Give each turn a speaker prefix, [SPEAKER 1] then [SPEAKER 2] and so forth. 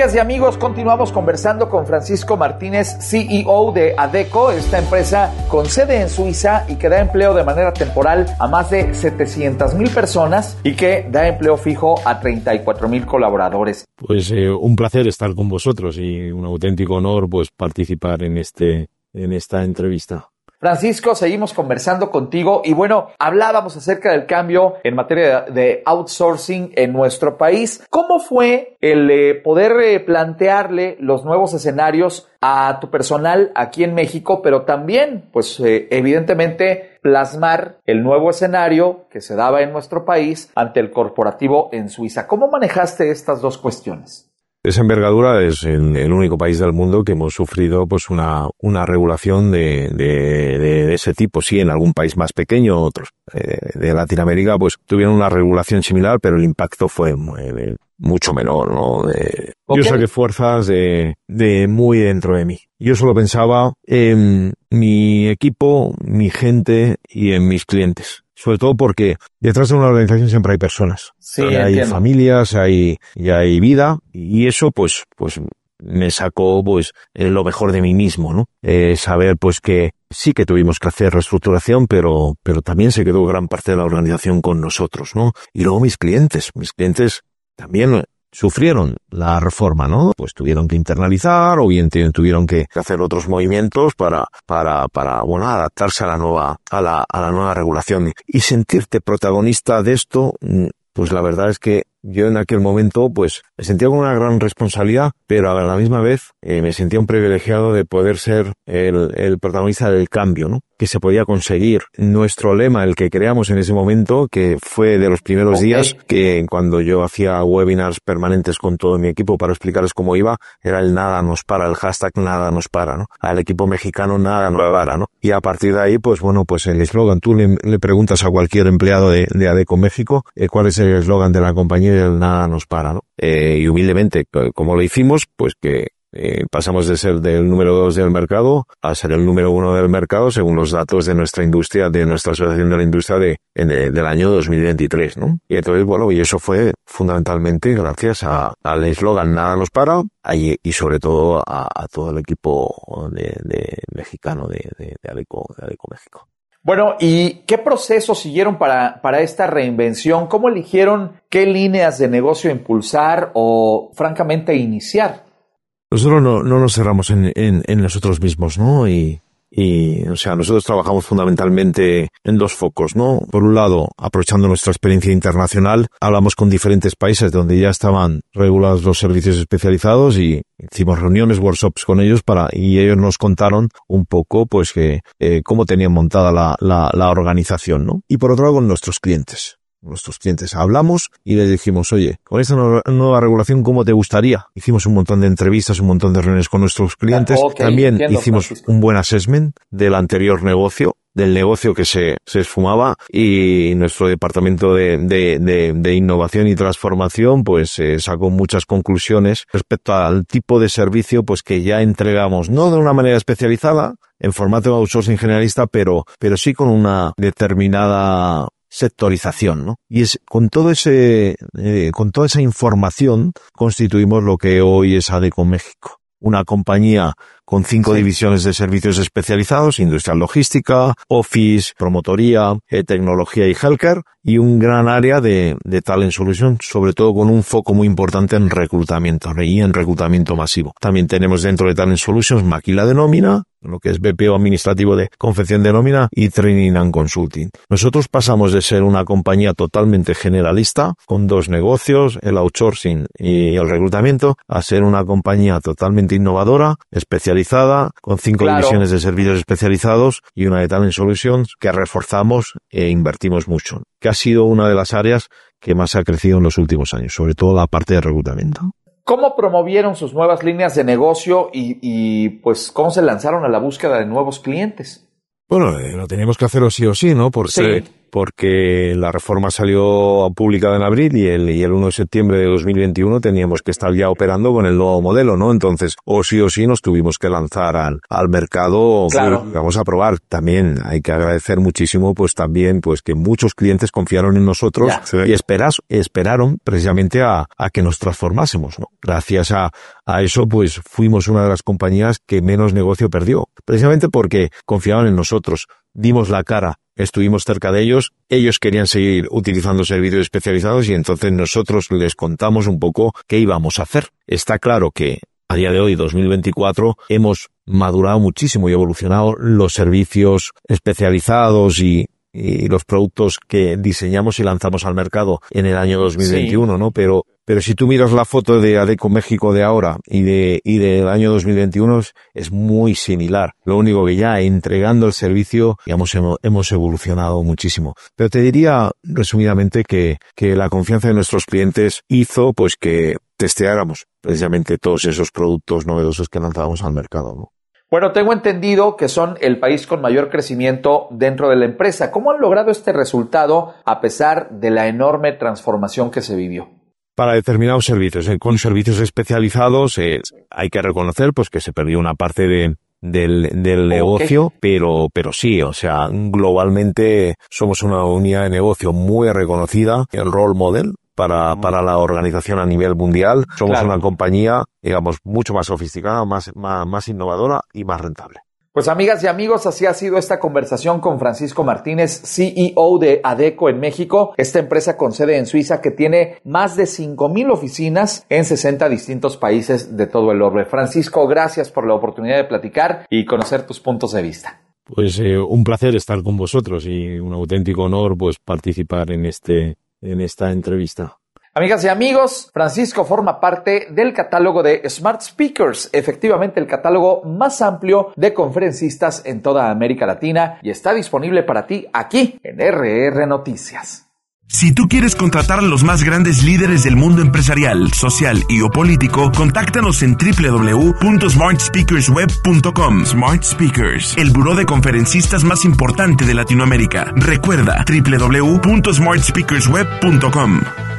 [SPEAKER 1] Amigas y amigos, continuamos conversando con Francisco Martínez, CEO de Adecco, esta empresa con sede en Suiza y que da empleo de manera temporal a más de 700,000 personas y que da empleo fijo a 34,000 colaboradores.
[SPEAKER 2] Pues un placer estar con vosotros y un auténtico honor pues participar en esta entrevista.
[SPEAKER 1] Francisco, seguimos conversando contigo y bueno, hablábamos acerca del cambio en materia de outsourcing en nuestro país. ¿Cómo fue el poder plantearle los nuevos escenarios a tu personal aquí en México, pero también, pues evidentemente, plasmar el nuevo escenario que se daba en nuestro país ante el corporativo en Suiza? ¿Cómo manejaste estas dos cuestiones?
[SPEAKER 2] Esa envergadura es el único país del mundo que hemos sufrido pues una regulación de ese tipo. Sí, en algún país más pequeño, otros de Latinoamérica pues tuvieron una regulación similar, pero el impacto fue mucho menor, ¿no? Yo saqué fuerzas de muy dentro de mí. Yo solo pensaba en mi equipo, mi gente y en mis clientes. Sobre todo porque detrás de una organización siempre hay personas.
[SPEAKER 1] Sí,
[SPEAKER 2] hay
[SPEAKER 1] entiendo.
[SPEAKER 2] Familias, hay vida, y eso pues me sacó pues lo mejor de mí mismo, ¿no? Saber pues que sí que tuvimos que hacer reestructuración, pero también se quedó gran parte de la organización con nosotros, ¿no? Y luego mis clientes también sufrieron la reforma, ¿no? Pues tuvieron que internalizar o bien tuvieron que hacer otros movimientos para bueno, adaptarse a la nueva regulación y sentirte protagonista de esto. Pues la verdad es que yo en aquel momento pues me sentía con una gran responsabilidad, pero a la misma vez me sentía un privilegiado de poder ser el protagonista del cambio, ¿no? Que se podía conseguir. Nuestro lema, el que creamos en ese momento, que fue de los primeros días, que cuando yo hacía webinars permanentes con todo mi equipo para explicarles cómo iba, era el nada nos para, el hashtag nada nos para, ¿no? Al equipo mexicano nada nos para, ¿no? Y a partir de ahí, pues bueno, pues el eslogan, tú le preguntas a cualquier empleado de Adecco México cuál es el eslogan de la compañía y el nada nos para, ¿no? Y humildemente, como lo hicimos, pues que pasamos de ser del número 2 del mercado a ser el número 1 del mercado según los datos de nuestra industria, de nuestra asociación de la industria del año 2023, ¿no? Y entonces, bueno, y eso fue fundamentalmente gracias al eslogan nada nos para y sobre todo a todo el equipo de mexicano de Adecco México.
[SPEAKER 1] Bueno, ¿y qué procesos siguieron para esta reinvención? ¿Cómo eligieron qué líneas de negocio impulsar o, francamente, iniciar?
[SPEAKER 2] Nosotros no nos cerramos en nosotros mismos, ¿no? Y o sea, nosotros trabajamos fundamentalmente en dos focos, ¿no? Por un lado, aprovechando nuestra experiencia internacional, hablamos con diferentes países donde ya estaban regulados los servicios especializados y hicimos reuniones, workshops con ellos y ellos nos contaron un poco, pues, que cómo tenían montada la organización, ¿no? Y por otro lado, con nuestros clientes. Hablamos y les dijimos, oye, con esta nueva regulación, ¿cómo te gustaría? Hicimos un montón de entrevistas, un montón de reuniones con nuestros clientes. También hicimos un buen assessment del anterior negocio, del negocio que se esfumaba, y nuestro departamento de innovación y transformación pues sacó muchas conclusiones respecto al tipo de servicio pues que ya entregamos, no de una manera especializada, en formato de outsourcing generalista, pero sí con una determinada sectorización, ¿no? Y con toda esa información constituimos lo que hoy es Adecco México, una compañía con 5 divisiones de servicios especializados: industrial, logística, office, promotoría, tecnología y healthcare, y un gran área de talent solution, sobre todo con un foco muy importante en reclutamiento y en reclutamiento masivo. También tenemos dentro de talent solutions maquila de nómina, lo que es BPO administrativo de confección de nómina, y training and consulting. Nosotros pasamos de ser una compañía totalmente generalista, con 2 negocios, el outsourcing y el reclutamiento, a ser una compañía totalmente innovadora, especializada, con 5 divisiones de servicios especializados y una de talent solutions que reforzamos e invertimos mucho, que ha sido una de las áreas que más ha crecido en los últimos años, sobre todo la parte de reclutamiento.
[SPEAKER 1] ¿Cómo promovieron sus nuevas líneas de negocio y pues cómo se lanzaron a la búsqueda de nuevos clientes?
[SPEAKER 2] Bueno, lo teníamos que hacer sí o sí, ¿no? Porque porque la reforma salió publicada en abril y el 1 de septiembre de 2021 teníamos que estar ya operando con el nuevo modelo, ¿no? Entonces, o sí nos tuvimos que lanzar al mercado.
[SPEAKER 1] Claro.
[SPEAKER 2] Vamos a probar. También hay que agradecer muchísimo, pues también, pues que muchos clientes confiaron en nosotros y esperaron precisamente a que nos transformásemos, ¿no? Gracias a eso, pues fuimos una de las compañías que menos negocio perdió. Precisamente porque confiaban en nosotros. Dimos la cara, estuvimos cerca de ellos querían seguir utilizando servicios especializados y entonces nosotros les contamos un poco qué íbamos a hacer. Está claro que a día de hoy, 2024, hemos madurado muchísimo y evolucionado los servicios especializados y los productos que diseñamos y lanzamos al mercado en el año 2021, sí. ¿No? Pero si tú miras la foto de Adecco México de ahora y del año 2021 es muy similar. Lo único que ya entregando el servicio, digamos, hemos evolucionado muchísimo. Pero te diría resumidamente que la confianza de nuestros clientes hizo pues que testeáramos precisamente todos esos productos novedosos que lanzábamos al mercado, ¿no?
[SPEAKER 1] Bueno, tengo entendido que son el país con mayor crecimiento dentro de la empresa. ¿Cómo han logrado este resultado a pesar de la enorme transformación que se vivió?
[SPEAKER 2] Para determinados servicios, con servicios especializados, hay que reconocer pues que se perdió una parte del negocio, pero sí, o sea, globalmente somos una unidad de negocio muy reconocida, el role model para la organización a nivel mundial. Somos una compañía, digamos, mucho más sofisticada, más innovadora y más rentable.
[SPEAKER 1] Pues amigas y amigos, así ha sido esta conversación con Francisco Martínez, CEO de Adecco en México, esta empresa con sede en Suiza que tiene más de 5,000 oficinas en 60 distintos países de todo el orbe. Francisco, gracias por la oportunidad de platicar y conocer tus puntos de vista.
[SPEAKER 2] Pues un placer estar con vosotros y un auténtico honor pues participar en esta entrevista.
[SPEAKER 1] Amigas y amigos, Francisco forma parte del catálogo de Smart Speakers, efectivamente el catálogo más amplio de conferencistas en toda América Latina y está disponible para ti aquí en RR Noticias.
[SPEAKER 3] Si tú quieres contratar a los más grandes líderes del mundo empresarial, social y o político, contáctanos en www.smartspeakersweb.com. Smart Speakers, el buró de conferencistas más importante de Latinoamérica. Recuerda, www.smartspeakersweb.com.